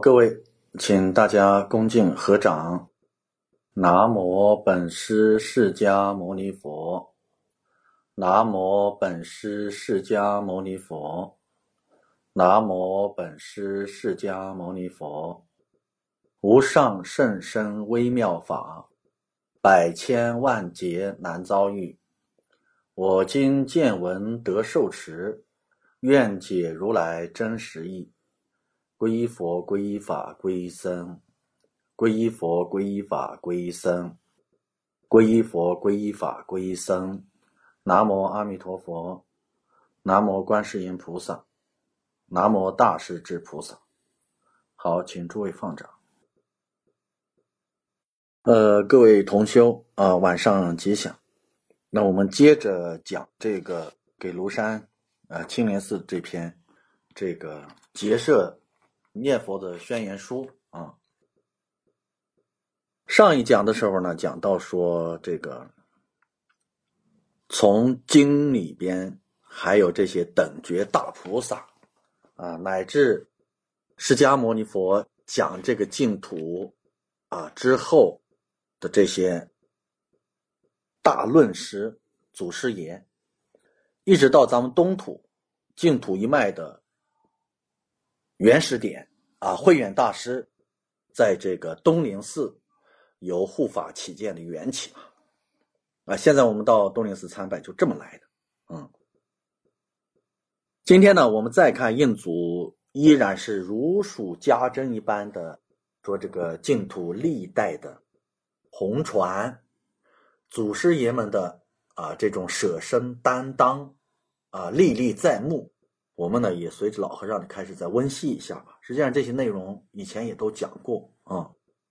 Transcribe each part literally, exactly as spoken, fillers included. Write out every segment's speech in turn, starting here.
各位，请大家恭敬合掌。南无本师释迦牟尼佛。南无本师释迦牟尼佛。南无本师释迦牟尼佛。无上甚深微妙法，百千万劫难遭遇。我今见闻得受持，愿解如来真实义。皈依佛，皈依法，皈依僧。皈依佛，皈依法，皈依僧。皈依佛，皈依法，皈依僧。南无阿弥陀佛。南无观世音菩萨。南无大势至菩萨。好，请诸位放掌。呃，各位同修啊、呃，晚上吉祥。那我们接着讲这个给庐山呃青莲寺这篇这个结社念佛的宣言书啊。上一讲的时候呢，讲到说这个从经里边还有这些等觉大菩萨啊，乃至释迦牟尼佛讲这个净土啊之后的这些大论师祖师爷，一直到咱们东土净土一脉的原始点啊，慧远大师在这个东林寺有护法起见的缘起啊。现在我们到东林寺参拜就这么来的。嗯，今天呢，我们再看印祖，依然是如数家珍一般的说这个净土历代的红传，祖师爷们的啊这种舍身担当啊历历在目。我们呢也随着老和尚的开始再温习一下吧。实际上这些内容以前也都讲过啊。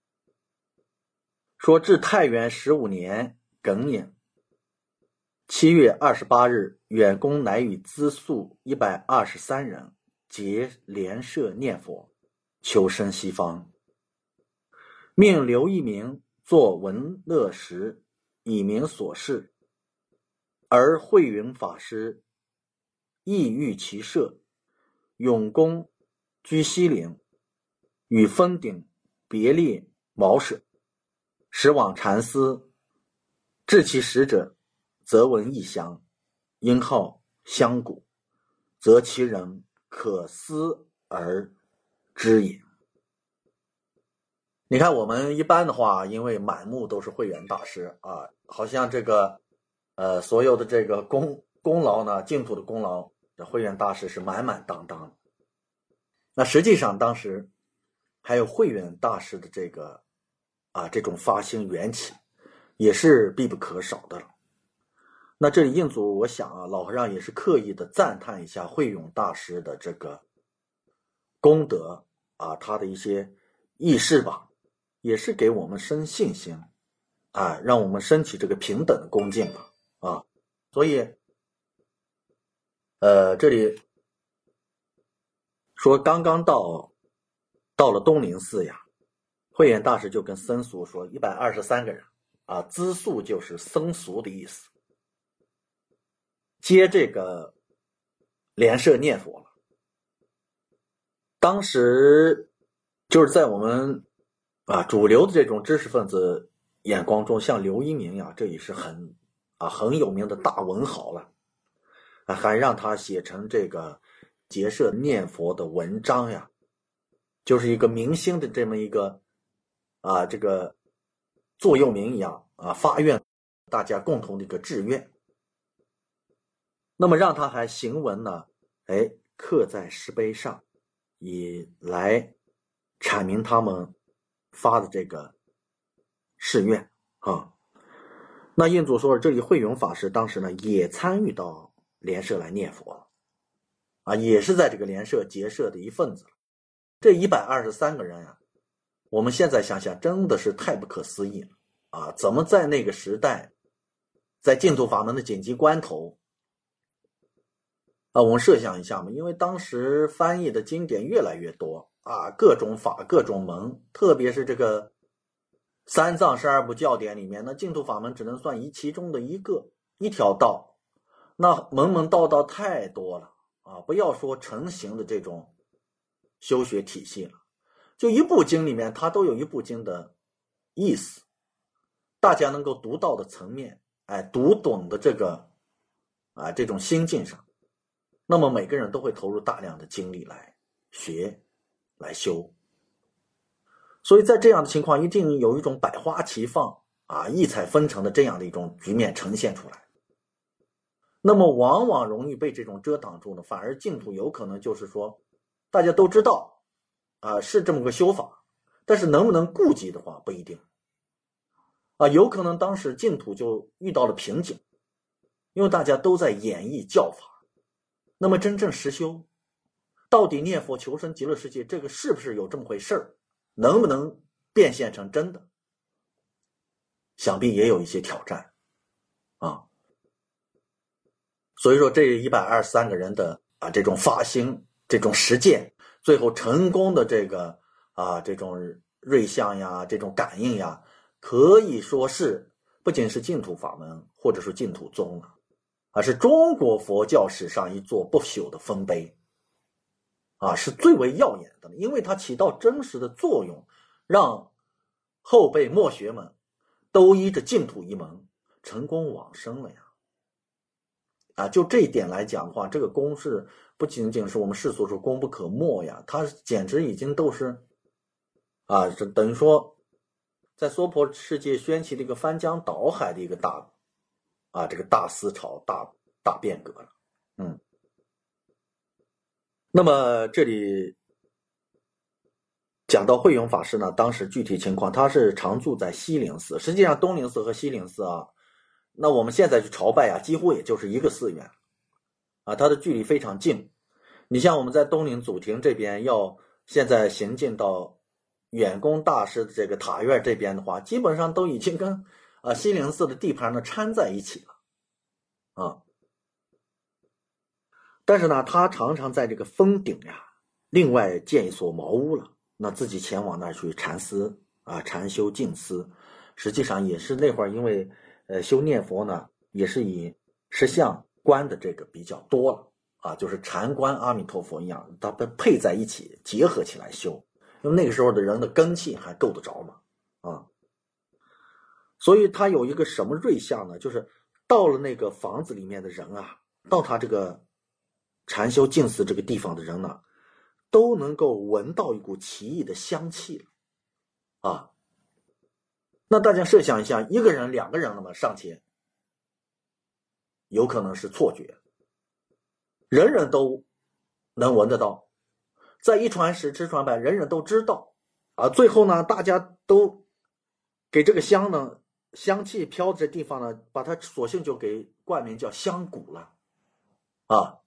说至太元十五年庚寅七月二十八日，远公乃与资宿一百二十三人结莲社念佛，求生西方，命刘一鸣作文乐石，以明所事。而慧云法师意欲其社，永公居西陵，与峰顶别列茅舍，时往禅思，至其使者，则闻异香，因号香谷，则其人可思而知也。你看我们一般的话，因为满目都是慧远大师啊，好像这个呃所有的这个功功劳呢，净土的功劳，这慧远大师是满满当当的。那实际上当时还有慧远大师的这个啊这种发心缘起，也是必不可少的了。那这里印祖我想啊，老和尚也是刻意的赞叹一下慧远大师的这个功德啊，他的一些轶事吧，也是给我们生信心啊，让我们升起这个平等的恭敬吧啊。所以呃这里说刚刚到到了东林寺呀，慧远大师就跟僧俗说一百二十三个人啊，资宿就是僧俗的意思，接这个莲社念佛了。当时就是在我们啊主流的这种知识分子眼光中，像刘一鸣呀，这也是很啊很有名的大文豪了啊，还让他写成这个结社念佛的文章呀，就是一个明星的这么一个啊这个座右铭一样啊，发愿大家共同的一个志愿。那么让他还行文呢，哎，刻在石碑上，以来阐明他们发的这个誓愿啊。那印祖说，这里慧永法师当时呢也参与到莲社来念佛了啊，也是在这个莲社结社的一份子了。这一百二十三个人呀、啊，我们现在想想真的是太不可思议了啊！怎么在那个时代，在净土法门的紧急关头啊，我们设想一下嘛，因为当时翻译的经典越来越多啊，各种法各种门，特别是这个三藏十二部教典里面，那净土法门只能算一其中的一个一条道，那门门道道太多了啊！不要说成型的这种修学体系了， 就一部经里面它都有一部经的意思，大家能够读到的层面，哎，读懂的这个啊这种心境上，那么每个人都会投入大量的精力来学来修。所以在这样的情况，一定有一种百花齐放啊异彩纷呈的这样的一种局面呈现出来。那么往往容易被这种遮挡住呢，反而净土有可能就是说大家都知道啊是这么个修法，但是能不能顾及的话不一定啊，有可能当时净土就遇到了瓶颈，因为大家都在演绎教法。那么真正实修，到底念佛求生极乐世界这个是不是有这么回事儿，能不能变现成真的，想必也有一些挑战啊。所以说这一百二十三个人的啊这种发心，这种实践，最后成功的这个啊这种瑞相呀，这种感应呀，可以说是不仅是净土法门或者说净土宗了，而是中国佛教史上一座不朽的丰碑啊，是最为耀眼的，因为它起到真实的作用，让后辈末学们都依着净土一门成功往生了呀。啊，就这一点来讲的话，这个功是不仅仅是我们世俗说功不可没呀，它简直已经都是啊，这等于说在娑婆世界掀起了一个翻江倒海的一个大啊这个大思潮、大大变革了。嗯，那么这里讲到慧永法师呢，当时具体情况，他是常住在西灵寺，实际上东灵寺和西灵寺啊，那我们现在去朝拜啊，几乎也就是一个寺院啊，它的距离非常近。你像我们在东陵祖庭这边，要现在行进到远公大师的这个塔院这边的话，基本上都已经跟啊西灵寺的地盘呢掺在一起了啊。但是呢，他常常在这个峰顶呀，另外建一所茅屋了，那自己前往那儿去禅思啊，禅修静思。实际上也是那会儿因为呃，修念佛呢，也是以实相观的这个比较多了啊，就是禅观阿弥陀佛一样，它被配在一起，结合起来修。因为那个时候的人的根气还够得着嘛，啊，所以他有一个什么瑞相呢？就是到了那个房子里面的人啊，到他这个禅修静思这个地方的人呢，都能够闻到一股奇异的香气了啊。那大家设想一下，一个人两个人了嘛，尚且有可能是错觉，人人都能闻得到，在一传十十传百，人人都知道啊。最后呢，大家都给这个香呢，香气飘的地方呢，把它索性就给冠名叫香谷了啊。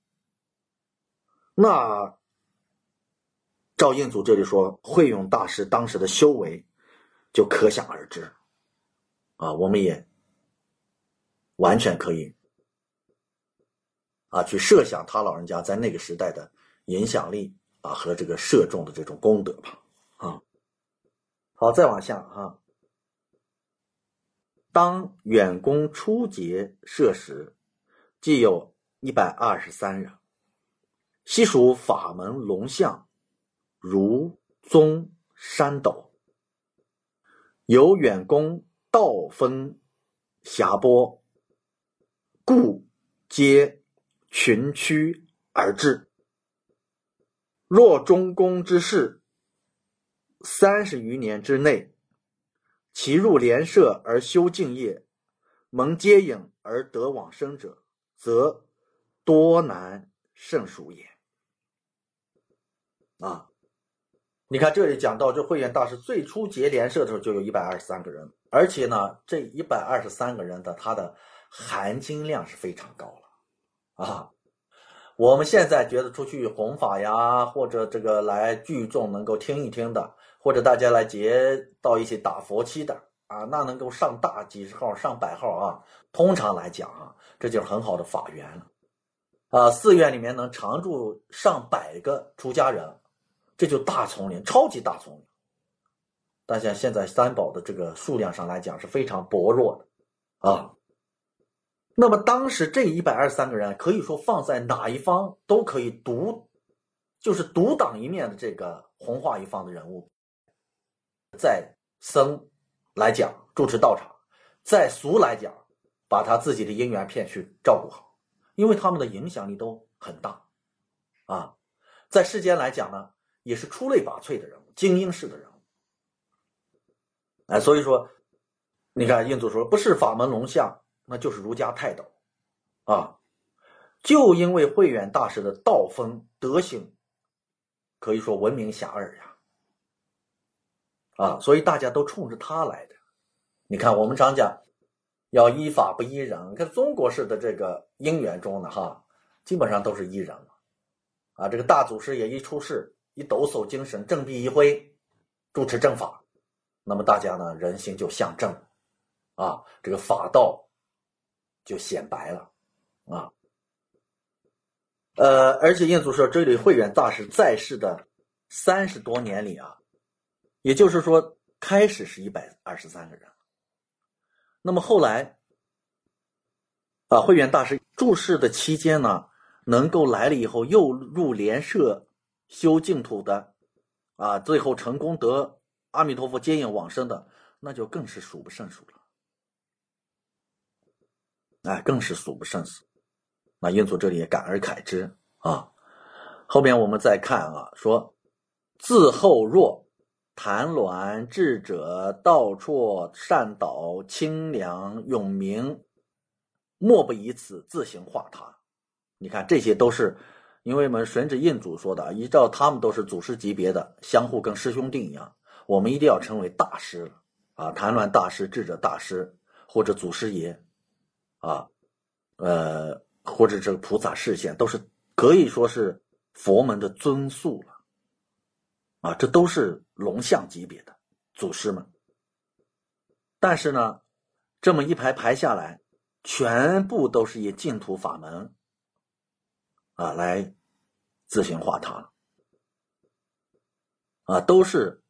那赵印祖这里说，慧永大师当时的修为就可想而知啊，我们也完全可以啊去设想他老人家在那个时代的影响力啊和这个摄众的这种功德吧啊。好，再往下啊，当远公初结设时，既有一百二十三人，悉属法门龙象，如宗山斗，有远公道分霞波，故皆群驱而至。若中公之事，三十余年之内，其入莲社而修净业，蒙接引而得往生者，则多难胜数也。啊，你看这里讲到，这慧远大师最初结莲社的时候就有一百二十三个人，而且呢，这一百二十三个人的他的含金量是非常高了啊。我们现在觉得出去弘法呀，或者这个来聚众能够听一听的，或者大家来结到一起打佛七的啊，那能够上大几十号、上百号啊。通常来讲啊，这就是很好的法缘了啊。寺院里面能常住上百个出家人，这就大丛林，超级大丛林。但像现在三宝的这个数量上来讲是非常薄弱的啊。那么当时这一百二十三个人可以说放在哪一方都可以独就是独当一面的这个弘化一方的人物。 在僧来讲主持道场，在俗来讲把他自己的因缘片去照顾好，因为他们的影响力都很大啊。在世间来讲呢，也是出类拔萃的人物，精英式的人物。哎，所以说你看印祖说不是法门龙象，那就是儒家泰斗啊。就因为慧远大师的道风德行可以说闻名遐迩呀啊，所以大家都冲着他来的。你看我们常讲要依法不依人，看中国式的这个因缘中呢哈，基本上都是依人了啊。这个大祖师爷一出世，一抖擞精神，正臂一挥，主持正法，那么大家呢人心就向正啊，这个法道就显白了啊。呃，而且印祖说这里慧远大师在世的三十多年里啊，也就是说开始是一百二十三个人，那么后来啊，慧远大师住世的期间呢，能够来了以后又入莲社修净土的啊，最后成功得阿弥陀佛接引往生的，那就更是数不胜数了，哎，更是数不胜数。那印祖这里也感而慨之啊。后面我们再看啊，说自后若谭鸾智者道绰善导清凉永明，莫不以此自行化他。你看这些都是因为我们顺着印祖说的，依照他们都是祖师级别的，相互跟师兄弟一样，我们一定要成为大师了啊，谭鸾大师、智者大师或者祖师爷啊，呃或者这个菩萨示现，都是可以说是佛门的尊宿了啊，这都是龙象级别的祖师们。但是呢，这么一排排下来，全部都是以净土法门啊来自行化他了啊，都是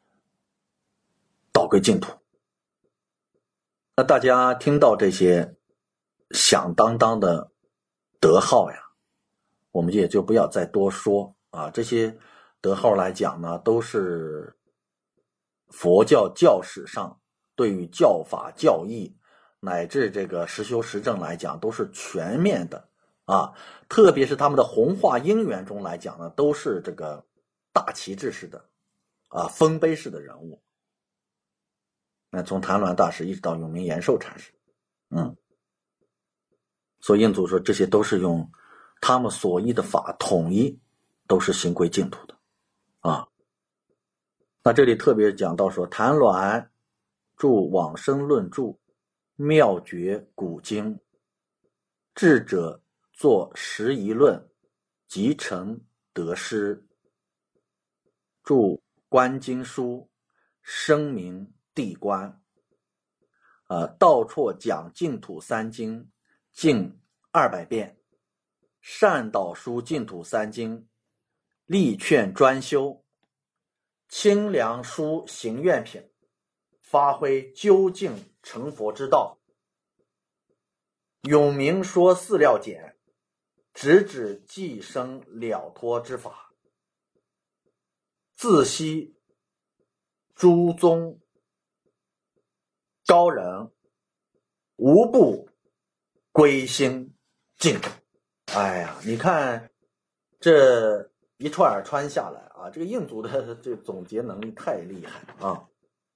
导归净土。那大家听到这些响当当的德号呀，我们也就不要再多说啊。这些德号来讲呢，都是佛教教史上对于教法教义乃至这个实修实证来讲都是全面的啊，特别是他们的弘化因缘中来讲呢，都是这个大旗帜式的啊，丰碑式的人物。那从谭鸾大师一直到永明延寿禅师，嗯，所以印祖说这些都是用他们所依的法统一，都是行归净土的啊。那这里特别讲到说，谭鸾著往生论著、妙觉古经，智者作十仪论，集成得失，著观经书，声名地观，呃，道绰讲净土三经，近二百遍，善导书净土三经，力劝专修，清凉书行愿品，发挥究竟成佛之道，永明说四料简，直指寄生了脱之法，自悉诸宗高人无不归心净土。哎呀，你看这一串儿穿下来啊，这个印祖的这总结能力太厉害了啊。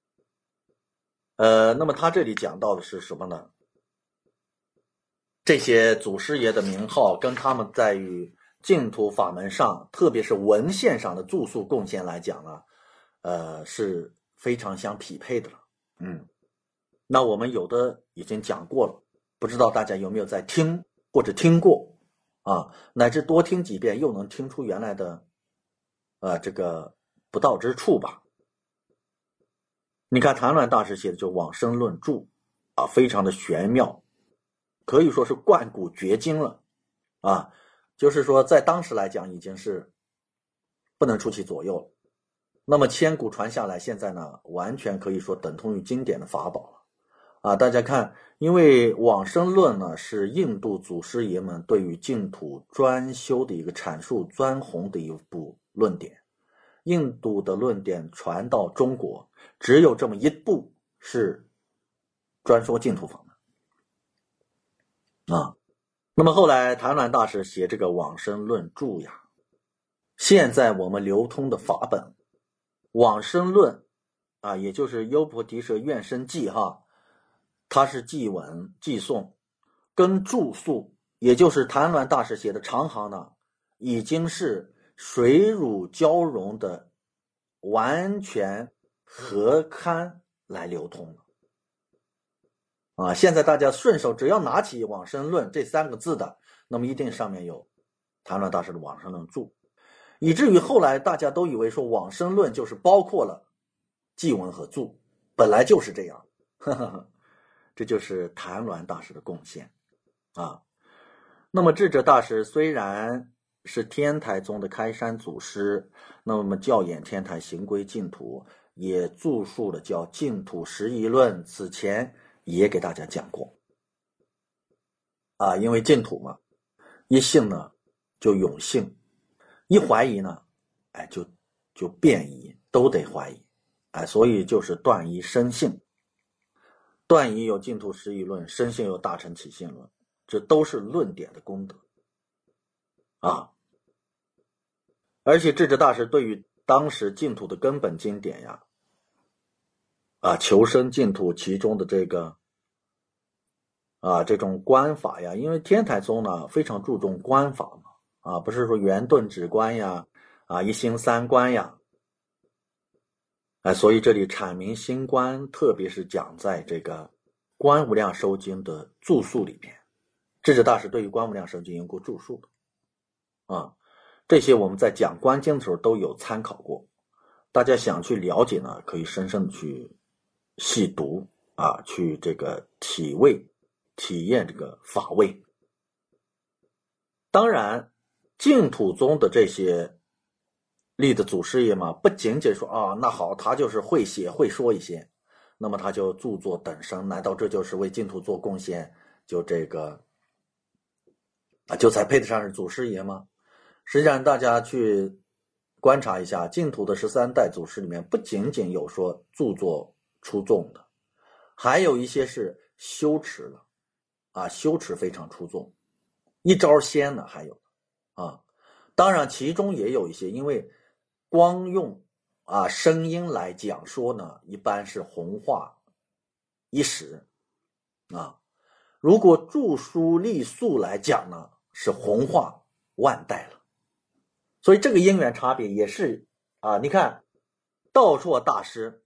呃，那么他这里讲到的是什么呢？这些祖师爷的名号跟他们在于净土法门上，特别是文献上的著述贡献来讲呢，呃，是非常相匹配的了。嗯，那我们有的已经讲过了，不知道大家有没有在听或者听过啊，乃至多听几遍又能听出原来的呃这个不到之处吧。你看谭鸾大师写的就往生论著啊，非常的玄妙，可以说是贯古绝今了啊，就是说在当时来讲已经是不能出其左右了。那么千古传下来，现在呢完全可以说等同于经典的法宝了啊！大家看，因为往生论呢是印度祖师爷们对于净土专修的一个阐述专弘的一部论点， 印度的论点传到中国，只有这么一部是专说净土法门啊。那么后来谭鸾大师写这个往生论注呀，现在我们流通的法本往生论啊，也就是优婆提舍愿生记哈，它是记文记诵，跟注述也就是谭鸾大师写的长行呢，已经是水乳交融的完全合刊来流通了啊！现在大家顺手只要拿起往生论这三个字的，那么一定上面有谭鸾大师的往生论注，以至于后来大家都以为说往生论就是包括了记文和注，本来就是这样，呵呵呵，这就是谭鸾大师的贡献啊。那么智者大师虽然是天台宗的开山祖师，那么教演天台行归净土，也著述了叫净土十一论，此前也给大家讲过啊。因为净土嘛，一信呢就永信，一怀疑呢，哎就就变疑，都得怀疑，哎，所以就是断疑生信。断疑有净土十一论，生信有大乘起信论，这都是论点的功德啊。而且智者大师对于当时净土的根本经典呀，啊，求生净土其中的这个啊这种观法呀，因为天台宗呢非常注重观法嘛，啊，不是说圆顿止观呀，啊一心三观呀，哎，所以这里阐明心观，特别是讲在这个观无量寿经的注述里边，智者大师对于观无量寿经有过注述的啊。这些我们在讲观经的时候都有参考过，大家想去了解呢，可以深深的去细读啊，去这个体味体验这个法味。当然净土宗的这些立的祖师爷嘛，不仅仅说啊，那好，他就是会写会说一些，那么他就著作等身，难道这就是为净土做贡献，就这个啊，就才配得上是祖师爷吗？实际上大家去观察一下净土的十三代祖师里面，不仅仅有说著作出众的，还有一些是修持了啊，修持非常出众，一招鲜的还有啊。当然其中也有一些因为光用啊声音来讲说呢，一般是弘化一时啊，如果著书立述来讲呢，是弘化万代了。所以这个因缘差别也是啊，你看道绰大师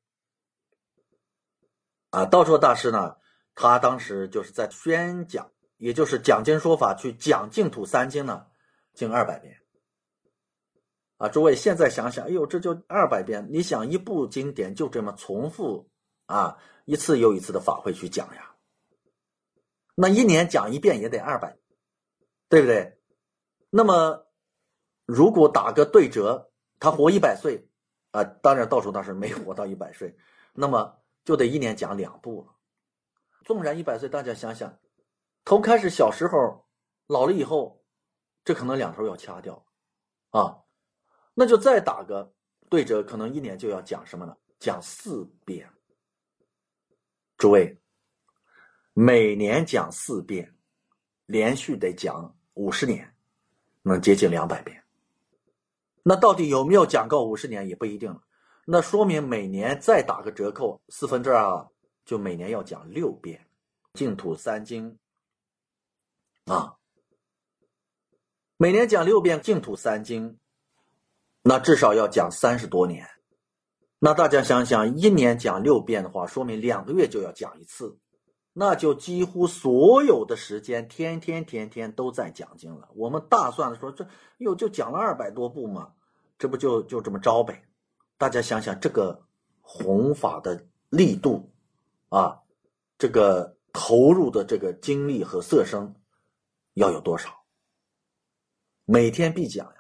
啊，道绰大师呢，他当时就是在宣讲，也就是讲经说法去讲净土三经呢，近二百遍啊。诸位现在想想，哎呦，这就二百遍，你想一部经典就这么重复啊，一次又一次的法会去讲呀，那一年讲一遍也得二百，对不对？那么如果打个对折，他活一百岁啊，当然道绰大师没活到一百岁，那么就得一年讲两部了。纵然一百岁，大家想想，头开始小时候，老了以后，这可能两头要掐掉啊，那就再打个对折，可能一年就要讲什么呢？讲四遍。诸位，每年讲四遍，连续得讲五十年，能接近两百遍。那到底有没有讲够五十年也不一定了，那说明每年再打个折扣，四分之二，就每年要讲六遍净土三经啊，每年讲六遍净土三经，那至少要讲三十多年。那大家想想，一年讲六遍的话，说明两个月就要讲一次，那就几乎所有的时间天天天天都在讲经了。我们大算的说，这又就讲了二百多部嘛，这不就就这么着呗。大家想想这个弘法的力度啊，这个投入的这个精力和色声要有多少，每天必讲呀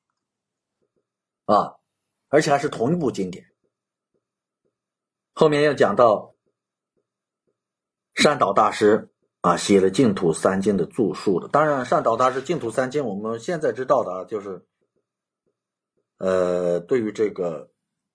啊，而且还是同一部经典。后面要讲到善导大师啊，写了净土三经的注述的。当然善导大师净土三经我们现在知道的就是呃，对于这个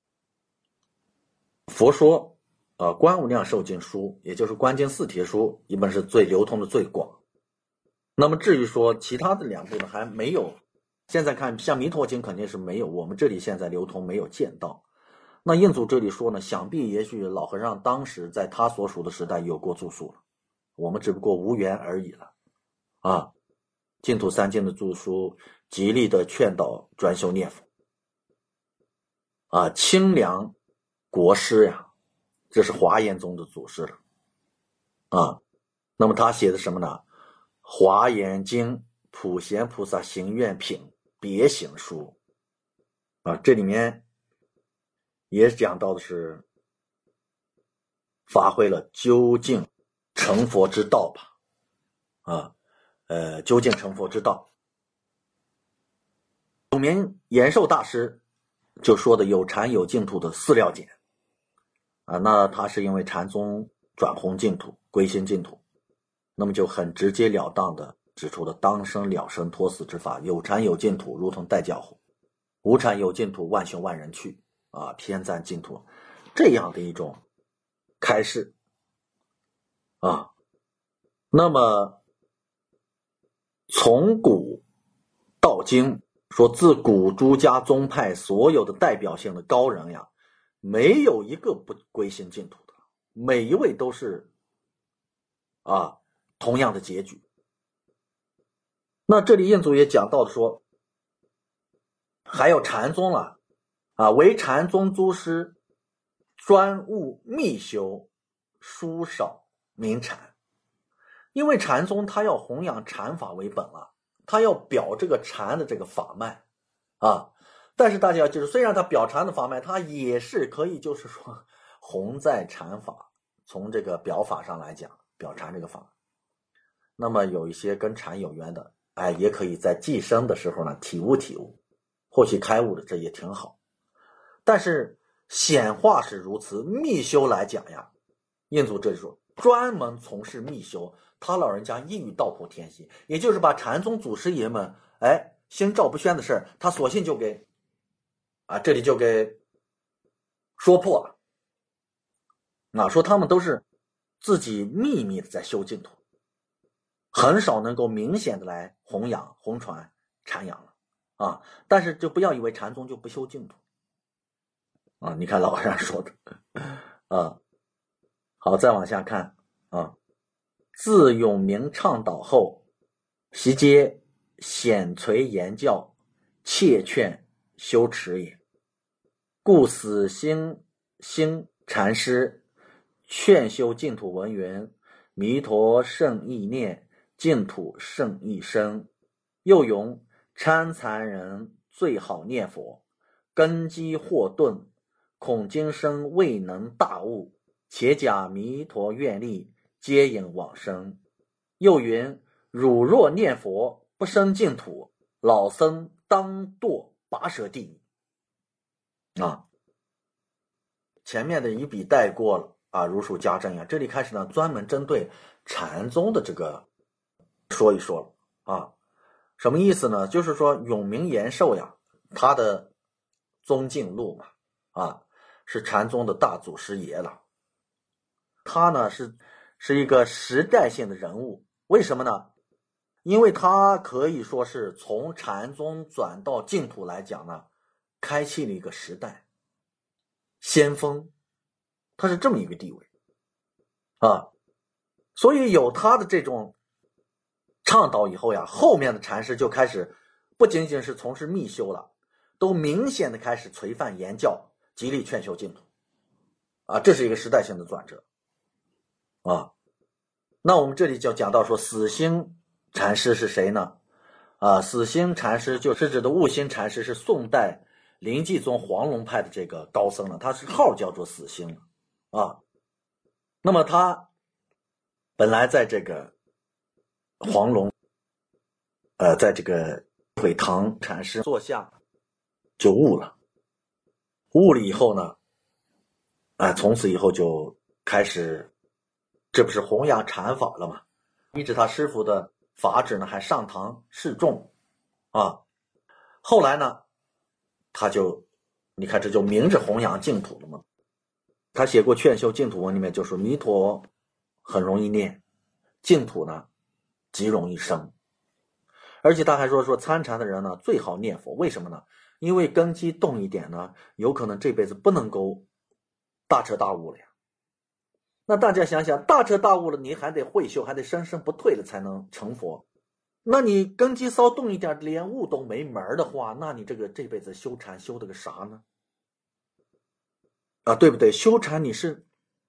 佛说啊，观无量寿经书，也就是观经四帖书，一本是最流通的最广。那么至于说其他的两部呢，还没有，现在看像弥陀经肯定是没有，我们这里现在流通没有见到。那印祖这里说呢，想必也许老和尚当时在他所属的时代有过著述了，我们只不过无缘而已了啊。净土三经的著书，极力的劝导专修念佛啊，清凉国师呀，这是华严宗的祖师了啊。那么他写的什么呢？华严经普贤菩萨行愿品别行书啊，这里面也讲到的是发挥了究竟成佛之道吧啊，呃，究竟成佛之道。有名延寿大师就说的有禅有净土的四料简啊，那他是因为禅宗转弘净土归心净土，那么就很直截了当的指出了当生了生脱死之法，有禅有净土如同带教虎，无禅有净土万雄万人去啊，偏赞净土，这样的一种开示啊。那么从古到今，说自古诸家宗派所有的代表性的高人呀，没有一个不归心净土的，每一位都是啊同样的结局。那这里印祖也讲到说，还有禅宗了啊，唯禅宗祖师专务密修，疏少明禅。因为禅宗他要弘扬禅法为本了，他要表这个禅的这个法脉啊。但是大家要记住，虽然他表禅的法脉，他也是可以就是说弘在禅法，从这个表法上来讲，表禅这个法。那么有一些跟禅有缘的，哎，也可以在寄生的时候呢体悟体悟，或许开悟的，这也挺好。但是显化是如此，密修来讲呀，印祖这里说专门从事密修，他老人家一语道破天机，也就是把禅宗祖师爷们哎心照不宣的事他索性就给啊这里就给说破了啊，说他们都是自己秘密的在修净土，很少能够明显的来弘扬弘传禅养了啊。但是就不要以为禅宗就不修净土啊，你看老和尚说的啊。好，再往下看啊。自永明倡导后，悉皆显垂言教，切劝修持也。故死心心禅师劝修净土文云：弥陀圣意念，净土圣意生。又云：参禅人最好念佛，根基或钝，恐今生未能大悟，且假弥陀愿力，接引往生。又云：汝若念佛不生净土，老僧当堕拔舌地啊。前面的一笔带过了啊，如数家珍呀。这里开始呢，专门针对禅宗的这个说一说了啊。什么意思呢？就是说永明延寿呀，他的宗径录嘛啊，是禅宗的大祖师爷了。他呢是是一个时代性的人物，为什么呢？因为他可以说是从禅宗转到净土来讲呢，开启了一个时代，先锋，他是这么一个地位啊。所以有他的这种倡导以后呀，后面的禅师就开始不仅仅是从事密修了，都明显的开始垂范言教，极力劝修净土啊，这是一个时代性的转折啊。那我们这里就讲到说死心禅师是谁呢？啊，死心禅师就是指的悟心禅师，是宋代临济宗黄龙派的这个高僧了，他是号叫做死心了啊。那么他本来在这个黄龙呃在这个腿堂禅师坐下就悟了，悟了以后呢啊，从此以后就开始，这不是弘扬禅法了吗？依着他师傅的法旨呢，还上堂示众啊。后来呢他就你看这就明着弘扬净土了嘛。他写过《劝修净土文》里面就说，弥陀很容易念，净土呢极容易生。而且他还说说参禅的人呢最好念佛，为什么呢？因为根基动一点呢，有可能这辈子不能够大彻大悟了呀。那大家想想，大彻大悟了，你还得会修，还得生生不退了才能成佛。那你根基稍动一点，连悟都没门的话，那你这个这辈子修禅修的个啥呢？啊，对不对？修禅你是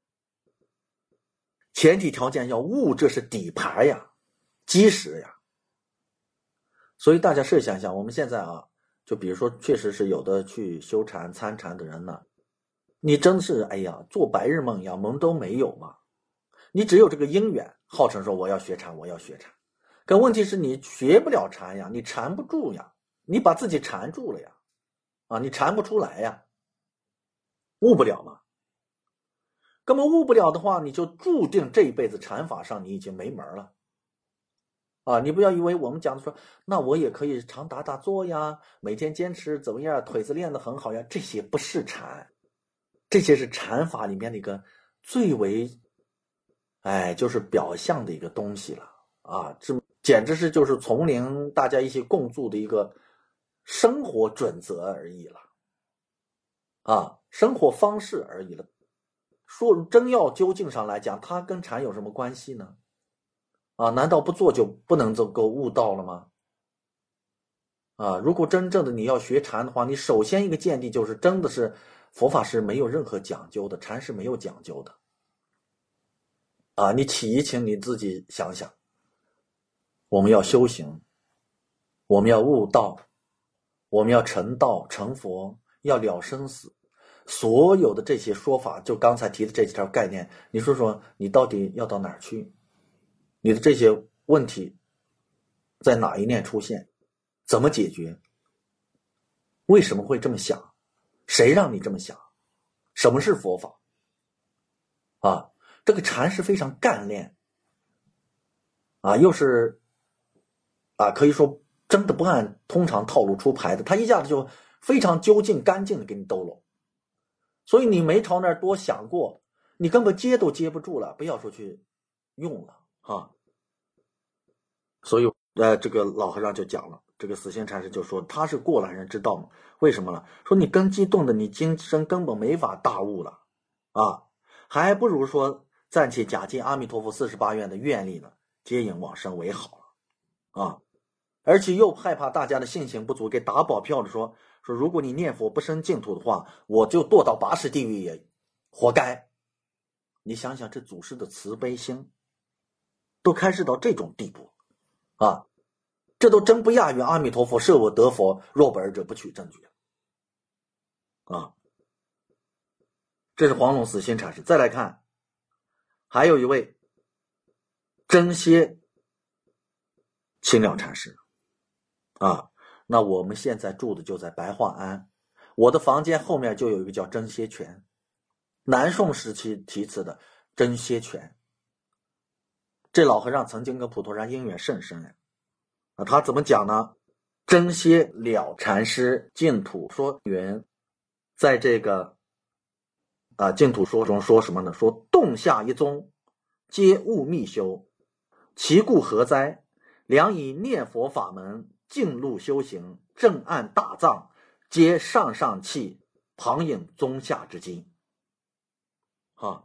前提条件要悟，这是底牌呀，基石呀。所以大家试想想，我们现在啊，就比如说确实是有的去修禅参禅的人呢，你真是哎呀做白日梦一样，梦都没有嘛。你只有这个因缘，号称说我要学禅我要学禅，可问题是你学不了禅呀，你缠不住呀，你把自己缠住了呀，啊，你缠不出来呀，悟不了嘛。根本悟不了的话，你就注定这一辈子禅法上你已经没门了啊！你不要以为我们讲的说，那我也可以常打打坐呀，每天坚持怎么样，腿子练得很好呀，这些不是禅，这些是禅法里面的一个最为哎就是表象的一个东西了啊！这简直是就是丛林大家一起共筑的一个生活准则而已了啊，生活方式而已了。说真要究竟上来讲，它跟禅有什么关系呢？啊，难道不做就不能够悟道了吗？啊，如果真正的你要学禅的话，你首先一个见地就是真的是佛法是没有任何讲究的，禅是没有讲究的。啊，你起疑情你自己想想，我们要修行，我们要悟道，我们要成道成佛，要了生死。所有的这些说法，就刚才提的这几条概念，你说说你到底要到哪儿去？你的这些问题在哪一念出现？怎么解决？为什么会这么想？谁让你这么想？什么是佛法？啊，这个禅是非常干练啊，又是啊，可以说真的不按通常套路出牌的，他一下子就非常究竟干净的给你兜拢。所以你没朝那儿多想过，你根本接都接不住了，不要说去用了哈。所以呃，这个老和尚就讲了，这个死心禅师就说他是过来人之道嘛。为什么呢？说你根基动的，你今生根本没法大悟了啊，还不如说暂且假借阿弥陀佛四十八愿的愿力呢，接引往生为好了啊。而且又害怕大家的信心不足，给打保票的说说，如果你念佛不生净土的话，我就堕到八十地狱也活该。你想想这祖师的慈悲心都开示到这种地步啊，这都真不亚于阿弥陀佛设我得佛，若不尔者不取正觉啊。这是黄龙死心禅师。再来看还有一位真歇清了禅师啊，那我们现在住的就在白桦庵，我的房间后面就有一个叫真歇泉，南宋时期题词的真歇泉。这老和尚曾经跟普陀山因缘甚深啊，他怎么讲呢？真歇了禅师净土说云，在这个啊净土说中说什么呢？说洞下一宗，皆悟密修，其故何哉？良以念佛法门，净路修行，正按大藏，皆上上气，旁引宗下之机。啊，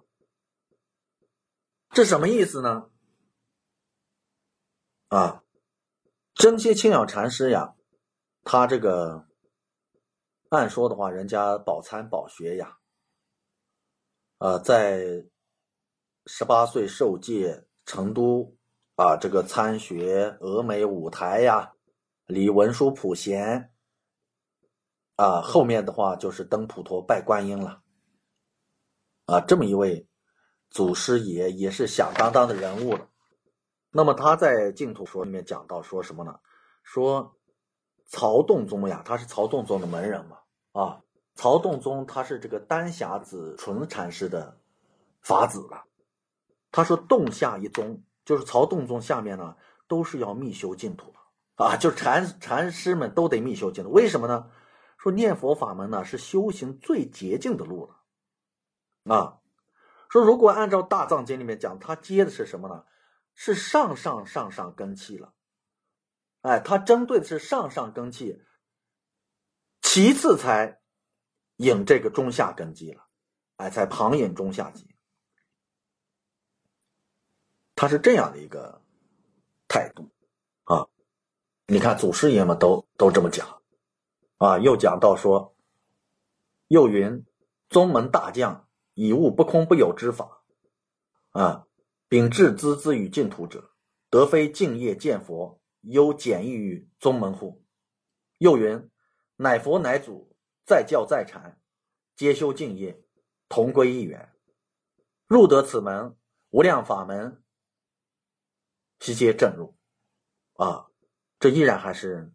这什么意思呢？啊，真歇清了禅师呀，他这个按说的话，人家饱参饱学呀，呃，在十八岁受戒成都啊，这个参学峨眉五台呀，礼文殊普贤啊，后面的话就是登普陀拜观音了啊，这么一位祖师爷也是响当当的人物了。那么他在净土说里面讲到说什么呢？说曹洞宗呀，他是曹洞宗的门人嘛啊，曹洞宗他是这个丹霞子纯禅师的法子了。他说洞下一宗，就是曹洞宗下面呢都是要密修净土的啊，就是禅禅师们都得密修净土。为什么呢？ 说念佛法门呢是修行最捷径的路了啊。说如果按照大藏经里面讲，它接的是什么呢？是上上上上根器了。哎，它针对的是上上根器，其次才引这个中下根基了，哎，才旁引中下基。它是这样的一个态度啊。你看祖师爷们都都这么讲啊。又讲到说，又云宗门大将以悟不空不有之法啊，秉至孜孜于净土者，得非敬业见佛，犹简易于宗门乎？又云乃佛乃祖，在教在禅，皆修敬业，同归一元。入得此门，无量法门悉皆正入啊。这依然还是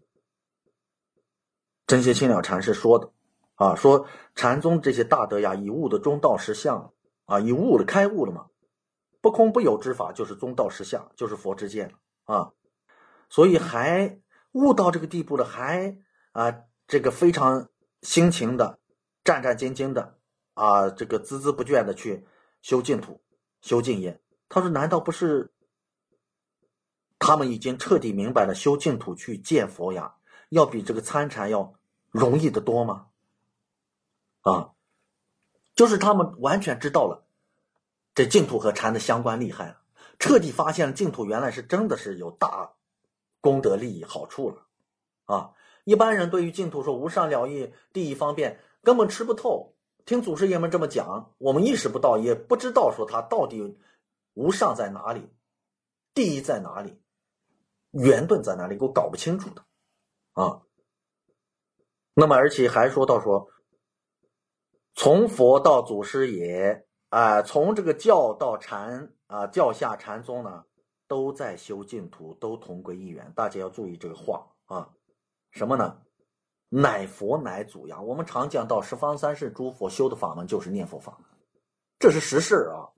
真邪清了禅师说的啊，说禅宗这些大德呀，以悟的中道实相啊，以悟了开悟了嘛，不空不有之法就是中道实相，就是佛之见了啊。所以还悟到这个地步了，还啊这个非常辛勤的、战战兢兢的啊，这个孜孜不倦的去修净土、修净业。他说，难道不是他们已经彻底明白了修净土去见佛呀，要比这个参禅要容易得多吗？啊，就是他们完全知道了这净土和禅的相关厉害了，彻底发现了净土原来是真的是有大功德利益好处了啊！一般人对于净土说无上了义、第一方便，根本吃不透。听祖师爷们这么讲，我们意识不到，也不知道说它到底无上在哪里，第一在哪里，圆顿在哪里，给我搞不清楚的啊。那么而且还说到说，从佛到祖师爷啊、呃，从这个教到禅啊、呃，教下禅宗呢，都在修净土，都同归一元。大家要注意这个话啊，什么呢？乃佛乃祖呀！我们常讲到十方三世诸佛修的法门就是念佛法门，这是实事啊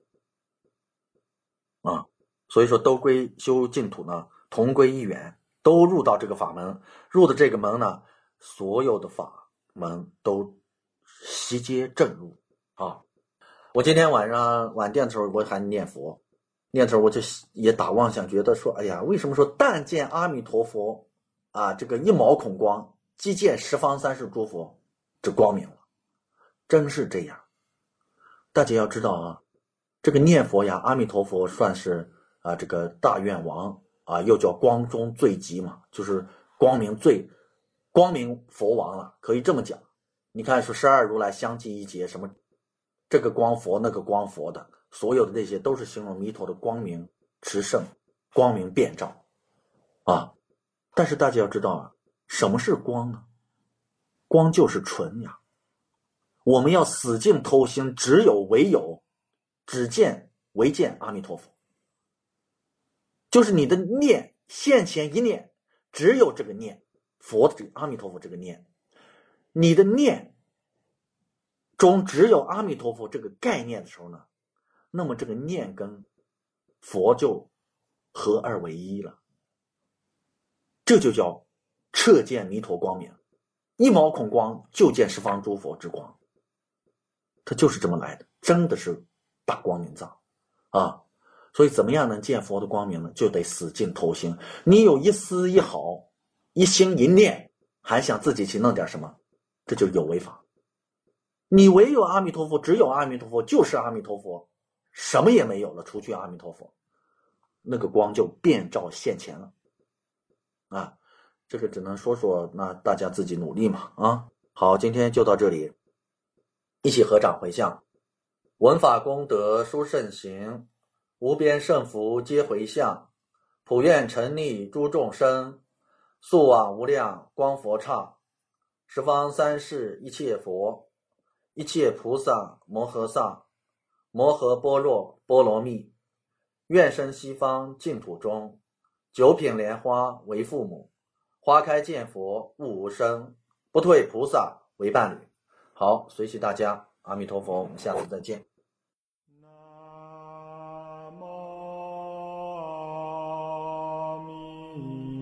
啊！所以说都归修净土呢，同归一元，都入到这个法门，入的这个门呢，所有的法门都悉皆正入啊！我今天晚上晚殿的时候，我还念佛，念的时候我就也打妄想，觉得说，哎呀，为什么说但见阿弥陀佛啊，这个一毛孔光，即见十方三世诸佛，这光明了，真是这样。大家要知道啊，这个念佛呀，阿弥陀佛算是啊这个大愿王啊，又叫光中最极嘛，就是光明最光明佛王了，可以这么讲。你看说十二如来相继一劫，什么这个光佛那个光佛的，所有的那些都是形容弥陀的光明持圣，光明遍照啊。但是大家要知道啊，什么是光呢？光就是纯呀。我们要死尽偷心，只有唯有只见唯见阿弥陀佛，就是你的念现前一念，只有这个念佛的这个阿弥陀佛这个念，你的念中只有阿弥陀佛这个概念的时候呢，那么这个念跟佛就合二为一了，这就叫彻见弥陀光明，一毛孔光就见十方诸佛之光，它就是这么来的，真的是大光明藏啊！所以怎么样能见佛的光明呢？就得死尽偷心。你有一丝一毫、一心一念，还想自己去弄点什么，这就有违法。你唯有阿弥陀佛，只有阿弥陀佛，就是阿弥陀佛，什么也没有了，除去阿弥陀佛，那个光就遍照现前了啊！这个只能说说，那大家自己努力嘛啊！好，今天就到这里。一起合掌回向，闻法功德殊胜行，无边胜福皆回向，普愿沉溺诸众生，速往无量光佛刹，十方三世一切佛，一切菩萨摩诃萨，摩诃般若波罗蜜，愿生西方净土中，九品莲花为父母，花开见佛悟无生，不退菩萨为伴侣。好，随喜大家，阿弥陀佛，我们下次再见。 南无阿弥